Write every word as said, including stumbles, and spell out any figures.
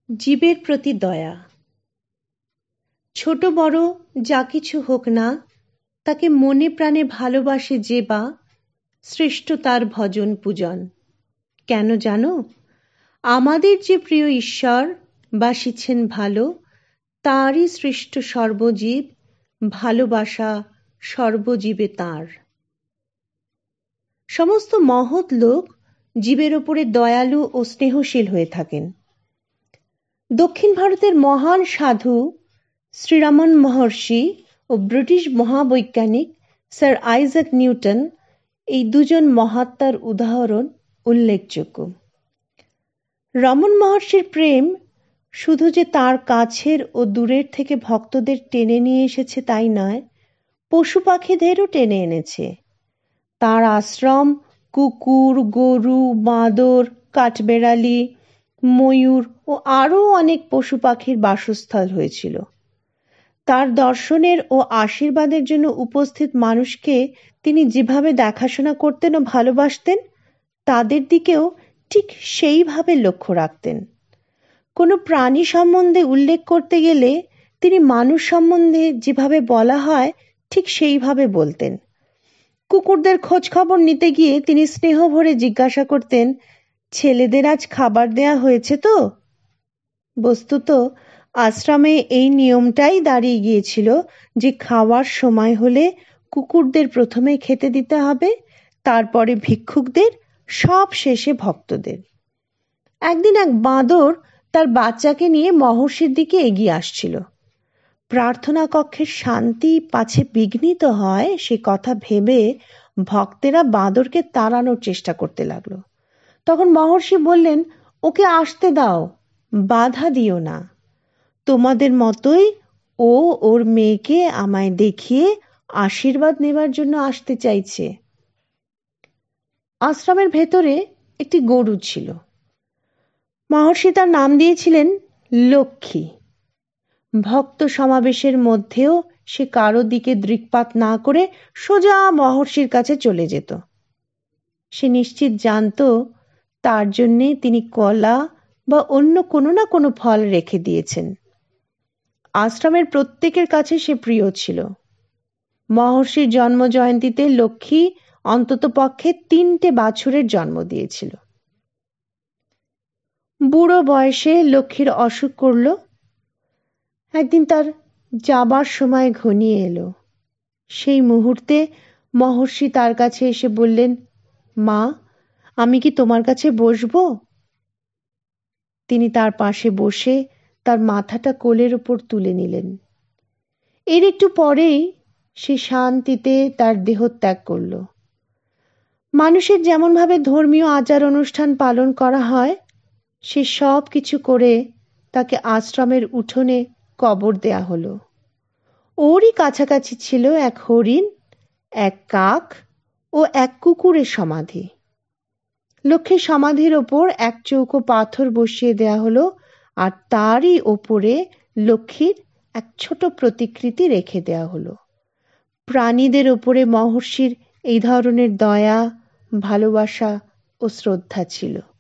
জীবের প্রতি দয়া। ছোট বড় যা কিছু হোক না, তাকে মনে প্রাণে ভালোবাসে যে বা, শ্রেষ্ঠ তার ভজন পূজন। কেন জানো? আমাদের যে প্রিয় ঈশ্বর বাসিছেন ভালো, তারই সৃষ্ট সর্বজীব, ভালোবাসা সর্বজীবে তাঁর। সমস্ত মহৎ লোক জীবের ওপরে দয়ালু ও স্নেহশীল হয়ে থাকেন। দক্ষিণ ভারতের মহান সাধু শ্রীরামন মহর্ষি ও ব্রিটিশ মহাবৈজ্ঞানিক স্যার আইজাক নিউটন এই দুজন মহাত্মার উদাহরণ উল্লেখযোগ্য। রমন মহর্ষির প্রেম শুধু যে তার কাছের ও দূরের থেকে ভক্তদের টেনে নিয়ে এসেছে তাই নয়, পশু পাখিদেরও টেনে এনেছে। তার আশ্রম কুকুর, গরু, বাঁদর, কাঠবেড়ালি, ময়ূর ও আরও অনেক পশু পাখির বাসস্থল হয়েছিল। তার দর্শনের ও আশীর্বাদের জন্য উপস্থিত মানুষকে তিনি যেভাবে দেখাশোনা করতেন ও ভালোবাসতেন, তাদের দিকেও ঠিক সেইভাবে লক্ষ্য রাখতেন। কোনো প্রাণী সম্বন্ধে উল্লেখ করতে গেলে তিনি মানুষ সম্বন্ধে যেভাবে বলা হয় ঠিক সেইভাবে বলতেন। কুকুরদের খোঁজ খবর নিতে গিয়ে তিনি স্নেহ ভরে জিজ্ঞাসা করতেন, ছেলেদের আজ খাবার দেয়া হয়েছে তো? বস্তুত আশ্রমে এই নিয়মটাই দাঁড়িয়ে গিয়েছিল যে খাওয়ার সময় হলে কুকুরদের প্রথমে খেতে দিতে হবে, তারপরে ভিক্ষুকদের, সব শেষে ভক্তদের। একদিন এক বাঁদর তার বাচ্চাকে নিয়ে মহর্ষির দিকে এগিয়ে আসছিল। প্রার্থনা কক্ষের শান্তি পাছে বিঘ্নিত হয় সে কথা ভেবে ভক্তেরা বাঁদরকে তাড়ানোর চেষ্টা করতে লাগলো। তখন মহর্ষি বললেন, ওকে আসতে দাও, বাধা দিও না। তোমাদের মতোই ও ওর মেয়েকে আমায় দেখিয়ে আশীর্বাদ নেবার জন্য আসতে চাইছে। আশ্রমের ভেতরে একটি গরু ছিল। মহর্ষি তার নাম দিয়েছিলেন লক্ষ্মী। ভক্ত সমাবেশের মধ্যেও সে কারো দিকে দৃকপাত না করে সোজা মহর্ষির কাছে চলে যেত। সে নিশ্চিত জানত তার জন্যে তিনি কলা বা অন্য কোনো না কোনো ফল রেখে দিয়েছেন। আশ্রমের প্রত্যেকের কাছে সে প্রিয় ছিল। মহর্ষির জন্ম জয়ন্তীতে লক্ষ্মী অন্তত পক্ষে তিনটে বাছুরের জন্ম দিয়েছিল। বুড়ো বয়সে লক্ষ্মীর অসুখ করল। একদিন তার যাবার সময় ঘনিয়ে এলো। সেই মুহূর্তে মহর্ষি তার কাছে এসে বললেন, মা, আমি কি তোমার কাছে বসবো? তিনি তার পাশে বসে তার মাথাটা কোলের উপর তুলে নিলেন। এর একটু পরেই সে শান্তিতে তার দেহ ত্যাগ করল। মানুষের যেমনভাবে ধর্মীয় আচার অনুষ্ঠান পালন করা হয়, সে সব কিছু করে তাকে আশ্রমের উঠোনে কবর দেয়া হলো। ওরই কাছাকাছি ছিল এক হরিণ, এক কাক ও এক কুকুরের সমাধি। লক্ষ্মীর সমাধির ওপর এক চৌকো পাথর বসিয়ে দেয়া হলো, আর তারই ওপরে লক্ষ্মীর এক ছোট প্রতিকৃতি রেখে দেয়া হলো। প্রাণীদের ওপরে মহর্ষির এই ধরনের দয়া, ভালোবাসা ও শ্রদ্ধা ছিল।